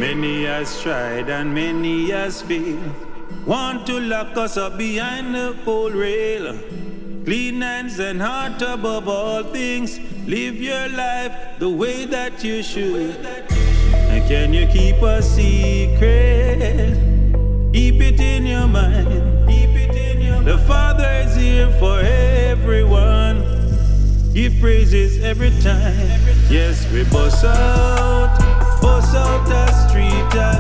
Many has tried and many has failed. Want to lock us up behind the cold rail. Clean hands and heart above all things. Live your life the way that you should. And can you keep a secret? Keep it in your mind. The Father is here for everyone. Give praises every time. Yes, we bust out the street.